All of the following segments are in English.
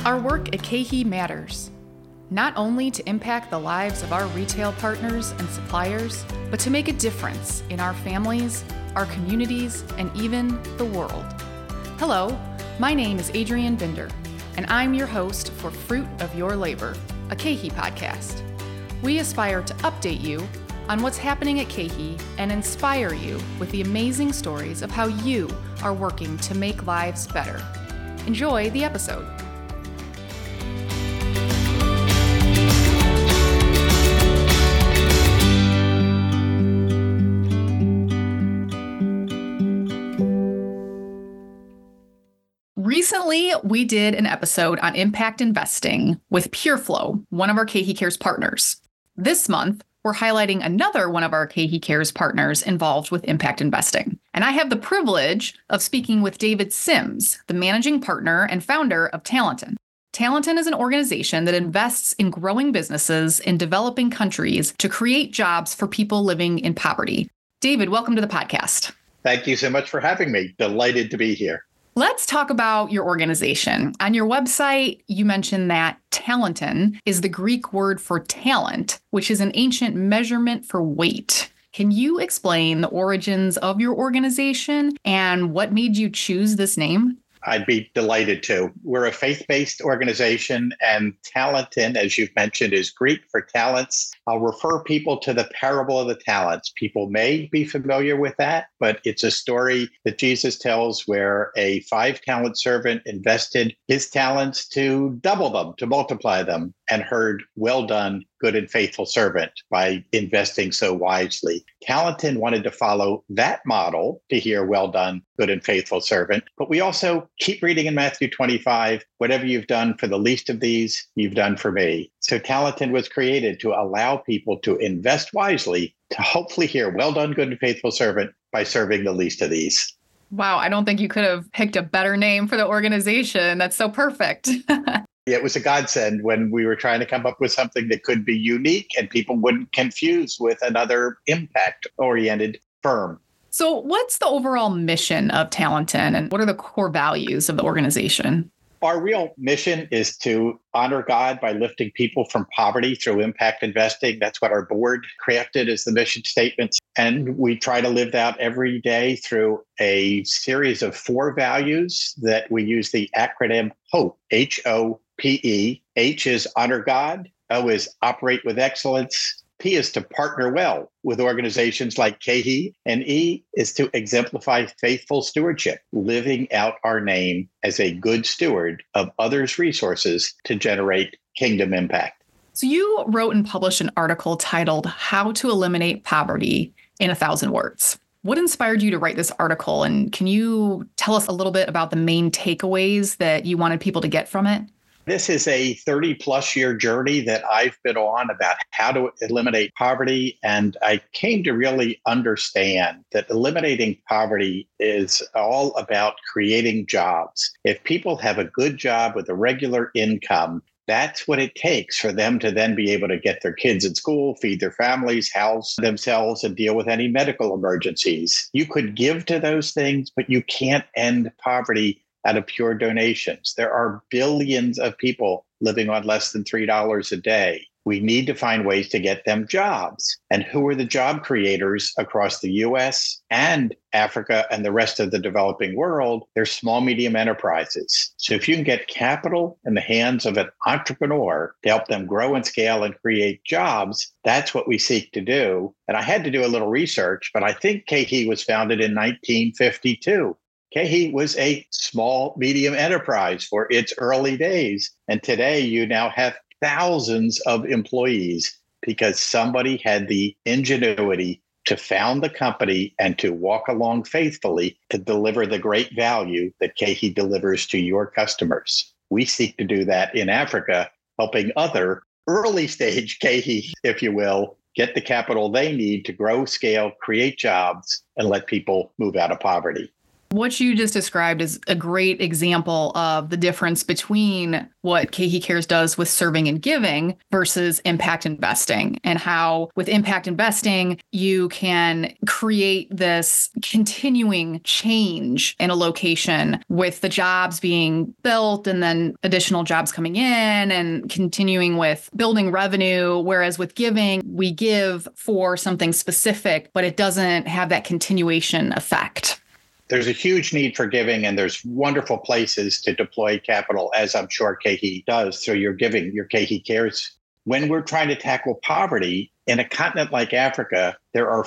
Our work at KeHE matters, not only to impact the lives of our retail partners and suppliers, but to make a difference in our families, our communities, and even the world. Hello, my name is Adrienne Binder, and I'm your host for Fruit of Your Labor, a KeHE podcast. We aspire to update you on what's happening at KeHE and inspire you with the amazing stories of how you are working to make lives better. Enjoy the episode. Recently, we did an episode on impact investing with PureFlow, one of our KeHE Cares partners. This month, we're highlighting another one of our KeHE Cares partners involved with impact investing. And I have the privilege of speaking with David Sims, the managing partner and founder of Talenton. Talenton is an organization that invests in growing businesses in developing countries to create jobs for people living in poverty. David, welcome to the podcast. Thank you so much for having me. Delighted to be here. Let's talk about your organization. On your website, you mentioned that Talenton is the Greek word for talent, which is an ancient measurement for weight. Can you explain the origins of your organization and what made you choose this name? I'd be delighted to. We're a faith-based organization, and Talenton, as you've mentioned, is Greek for talents. I'll refer people to the parable of the talents. People may be familiar with that, but it's a story that Jesus tells where a 5-talent servant invested his talents to double them, to multiply them, and heard, "Well done, good and faithful servant," by investing so wisely. Talenton wanted to follow that model to hear, "Well done, good and faithful servant." But we also keep reading in Matthew 25, "Whatever you've done for the least of these, you've done for me." So Talenton was created to allow people to invest wisely to hopefully hear, "Well done, good and faithful servant," by serving the least of these. Wow, I don't think you could have picked a better name for the organization. That's so perfect. It was a godsend when we were trying to come up with something that could be unique and people wouldn't confuse with another impact-oriented firm. So what's the overall mission of Talenton and what are the core values of the organization? Our real mission is to honor God by lifting people from poverty through impact investing. That's what our board crafted as the mission statements. And we try to live that every day through a series of 4 values that we use the acronym HOPE, HOPE. H is honor God. O is operate with excellence. P is to partner well with organizations like KeHE, and E is to exemplify faithful stewardship, living out our name as a good steward of others' resources to generate kingdom impact. So you wrote and published an article titled How to Eliminate Poverty in 1,000 Words. What inspired you to write this article? And can you tell us a little bit about the main takeaways that you wanted people to get from it? This is a 30-plus year journey that I've been on about how to eliminate poverty. And I came to really understand that eliminating poverty is all about creating jobs. If people have a good job with a regular income, that's what it takes for them to then be able to get their kids in school, feed their families, house themselves, and deal with any medical emergencies. You could give to those things, but you can't end poverty out of pure donations. There are billions of people living on less than $3 a day. We need to find ways to get them jobs. And who are the job creators across the US and Africa and the rest of the developing world? They're small, medium enterprises. So if you can get capital in the hands of an entrepreneur to help them grow and scale and create jobs, that's what we seek to do. And I had to do a little research, but I think KeHE was founded in 1952. KeHE was a small, medium enterprise for its early days. And today you now have thousands of employees because somebody had the ingenuity to found the company and to walk along faithfully to deliver the great value that KeHE delivers to your customers. We seek to do that in Africa, helping other early stage KeHE, if you will, get the capital they need to grow, scale, create jobs, and let people move out of poverty. What you just described is a great example of the difference between what KeHE Cares does with serving and giving versus impact investing, and how with impact investing, you can create this continuing change in a location with the jobs being built and then additional jobs coming in and continuing with building revenue. Whereas with giving, we give for something specific, but it doesn't have that continuation effect. There's a huge need for giving, and there's wonderful places to deploy capital, as I'm sure KeHE does through your giving, your KeHE Cares. When we're trying to tackle poverty in a continent like Africa, there are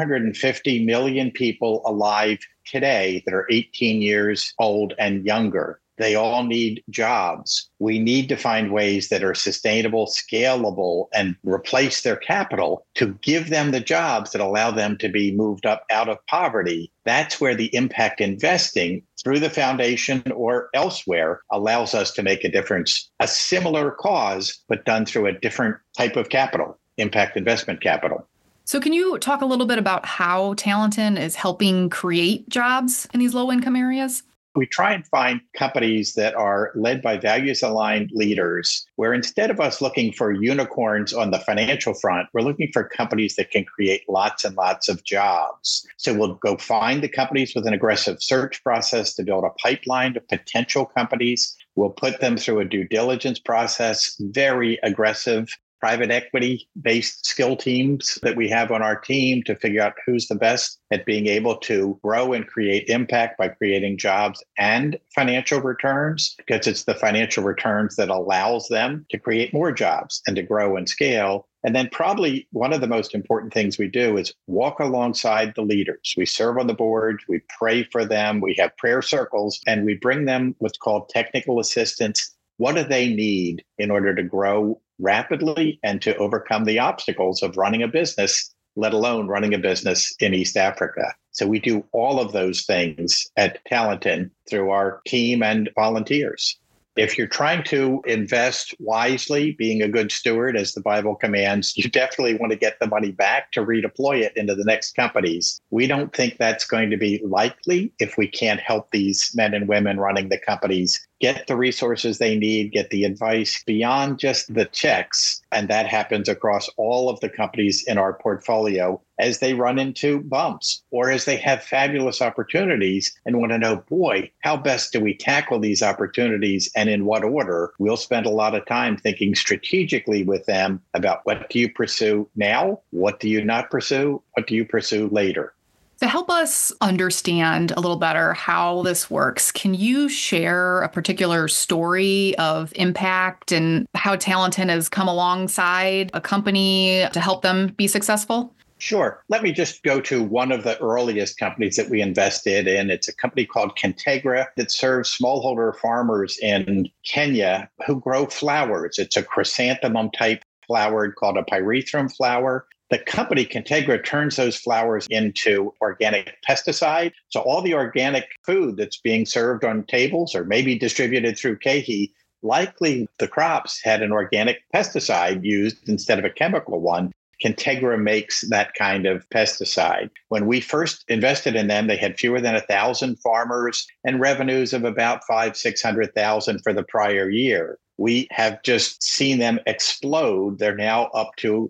450 million people alive today that are 18 years old and younger. They all need jobs. We need to find ways that are sustainable, scalable, and replace their capital to give them the jobs that allow them to be moved up out of poverty. That's where the impact investing through the foundation or elsewhere allows us to make a difference. A similar cause, but done through a different type of capital, impact investment capital. So can you talk a little bit about how Talenton is helping create jobs in these low-income areas? We try and find companies that are led by values-aligned leaders, where instead of us looking for unicorns on the financial front, we're looking for companies that can create lots and lots of jobs. So we'll go find the companies with an aggressive search process to build a pipeline of potential companies. We'll put them through a due diligence process, very aggressive private equity-based skill teams that we have on our team to figure out who's the best at being able to grow and create impact by creating jobs and financial returns, because it's the financial returns that allows them to create more jobs and to grow and scale. And then probably one of the most important things we do is walk alongside the leaders. We serve on the board, we pray for them, we have prayer circles, and we bring them what's called technical assistance. What do they need in order to grow rapidly and to overcome the obstacles of running a business, let alone running a business in East Africa? So we do all of those things at Talenton through our team and volunteers. If you're trying to invest wisely, being a good steward, as the Bible commands, you definitely want to get the money back to redeploy it into the next companies. We don't think that's going to be likely if we can't help these men and women running the companies get the resources they need, get the advice beyond just the checks. And that happens across all of the companies in our portfolio as they run into bumps or as they have fabulous opportunities and want to know, boy, how best do we tackle these opportunities and in what order? We'll spend a lot of time thinking strategically with them about what do you pursue now? What do you not pursue? What do you pursue later? To help us understand a little better how this works, can you share a particular story of impact and how Talenton has come alongside a company to help them be successful? Sure. Let me just go to one of the earliest companies that we invested in. It's a company called Kintegra that serves smallholder farmers in Kenya who grow flowers. It's a chrysanthemum type flower called a pyrethrum flower. The company Kintegra turns those flowers into organic pesticide. So all the organic food that's being served on tables or maybe distributed through KeHE, likely the crops had an organic pesticide used instead of a chemical one. Kintegra makes that kind of pesticide. When we first invested in them, they had fewer than 1,000 farmers and revenues of about $500,000-600,000 for the prior year. We have just seen them explode. They're now up to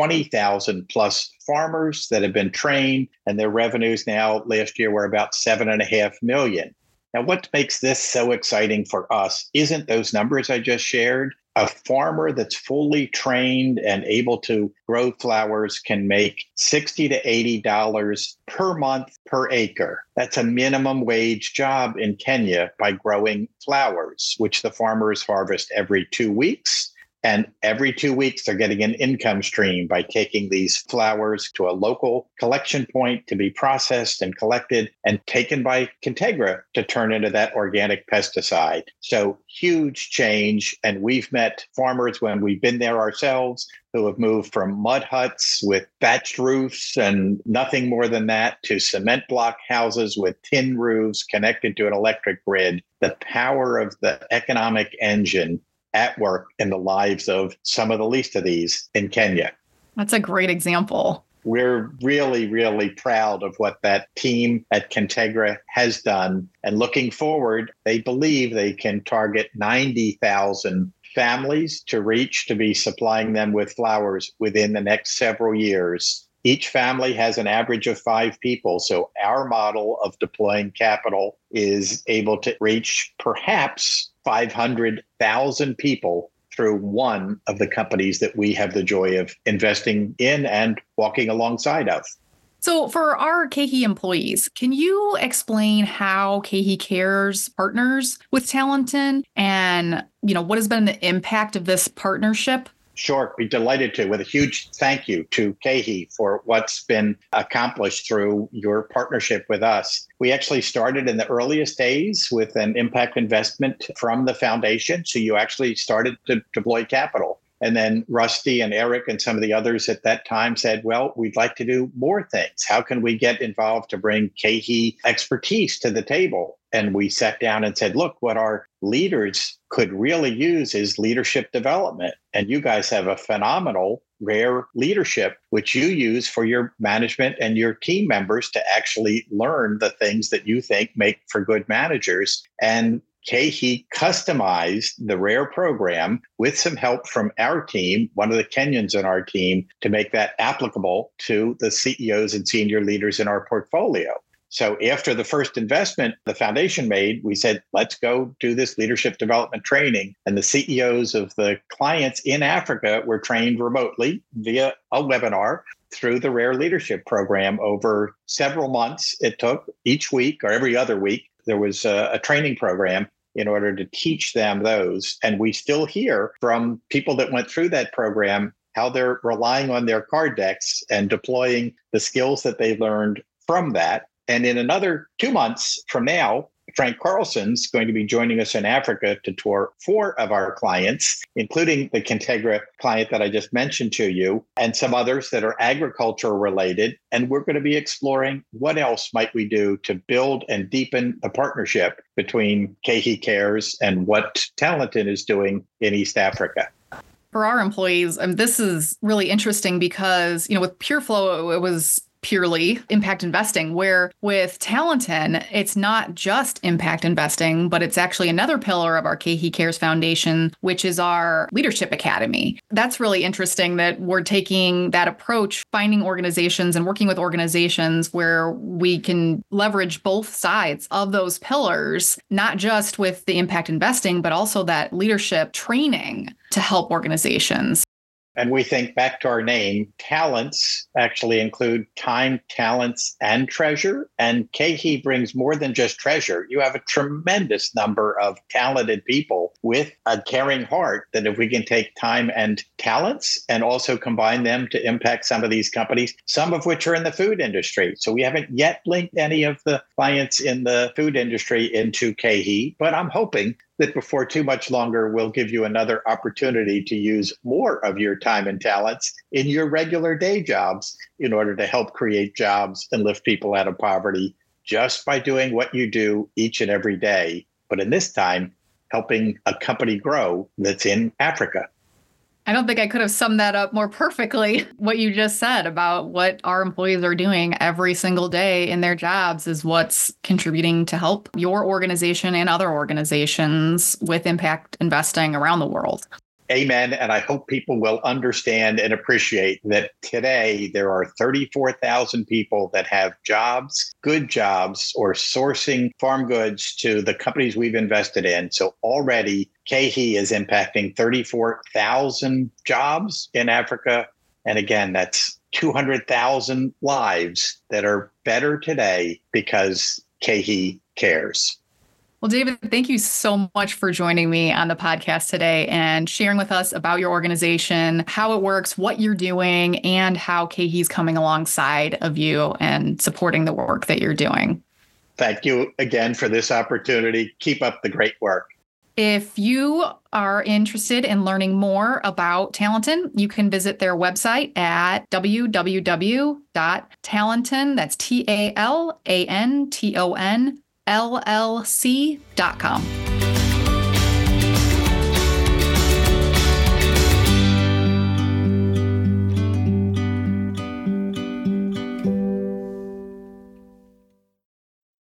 20,000 plus farmers that have been trained, and their revenues now last year were about $7.5 million. Now, what makes this so exciting for us isn't those numbers I just shared. A farmer that's fully trained and able to grow flowers can make $60 to $80 per month per acre. That's a minimum wage job in Kenya by growing flowers, which the farmers harvest every 2 weeks. And every 2 weeks, they're getting an income stream by taking these flowers to a local collection point to be processed and collected and taken by Kintegra to turn into that organic pesticide. So huge change. And we've met farmers when we've been there ourselves who have moved from mud huts with thatched roofs and nothing more than that to cement block houses with tin roofs connected to an electric grid. The power of the economic engine at work in the lives of some of the least of these in Kenya. That's a great example. We're really, really proud of what that team at Contegra has done. And looking forward, they believe they can target 90,000 families to reach to be supplying them with flowers within the next several years. Each family has an average of 5 people. So our model of deploying capital is able to reach perhaps 500,000 people through one of the companies that we have the joy of investing in and walking alongside of. So for our KeHE employees, can you explain how KeHE Cares partners with Talenton and, what has been the impact of this partnership? Sure, be delighted to, with a huge thank you to KeHE for what's been accomplished through your partnership with us. We actually started in the earliest days with an impact investment from the foundation. So you actually started to deploy capital. And then Rusty and Eric and some of the others at that time said, well, we'd like to do more things. How can we get involved to bring KeHE expertise to the table? And we sat down and said, look, what our leaders could really use is leadership development. And you guys have a phenomenal rare leadership, which you use for your management and your team members to actually learn the things that you think make for good managers. And KeHE customized the rare program with some help from our team, one of the Kenyans in our team, to make that applicable to the CEOs and senior leaders in our portfolio. So after the first investment the foundation made, we said, let's go do this leadership development training. And the CEOs of the clients in Africa were trained remotely via a webinar through the Rare Leadership Program over several months. It took each week or every other week. There was a training program in order to teach them those. And we still hear from people that went through that program how they're relying on their card decks and deploying the skills that they learned from that. And in another 2 months from now, Frank Carlson's going to be joining us in Africa to tour 4 of our clients, including the Contegra client that I just mentioned to you, and some others that are agriculture related. And we're going to be exploring what else might we do to build and deepen the partnership between KeHE Cares and what Talenton is doing in East Africa. For our employees, this is really interesting because, with PureFlow, it was purely impact investing, where with Talenton, it's not just impact investing, but it's actually another pillar of our KeHE Cares Foundation, which is our Leadership Academy. That's really interesting that we're taking that approach, finding organizations and working with organizations where we can leverage both sides of those pillars, not just with the impact investing, but also that leadership training to help organizations. And we think back to our name, talents actually include time, talents, and treasure. And KeHE brings more than just treasure. You have a tremendous number of talented people with a caring heart that if we can take time and talents and also combine them to impact some of these companies, some of which are in the food industry. So we haven't yet linked any of the clients in the food industry into KeHE, but I'm hoping that before too much longer, we'll give you another opportunity to use more of your time and talents in your regular day jobs in order to help create jobs and lift people out of poverty just by doing what you do each and every day. But in this time, helping a company grow that's in Africa. I don't think I could have summed that up more perfectly. What you just said about what our employees are doing every single day in their jobs is what's contributing to help your organization and other organizations with impact investing around the world. Amen. And I hope people will understand and appreciate that today there are 34,000 people that have jobs, good jobs, or sourcing farm goods to the companies we've invested in. So already KeHE is impacting 34,000 jobs in Africa. And again, that's 200,000 lives that are better today because KeHE cares. Well, David, thank you so much for joining me on the podcast today and sharing with us about your organization, how it works, what you're doing, and how KeHE's coming alongside of you and supporting the work that you're doing. Thank you again for this opportunity. Keep up the great work. If you are interested in learning more about Talenton, you can visit their website at www.talenton, that's TALANTON, LLC.com.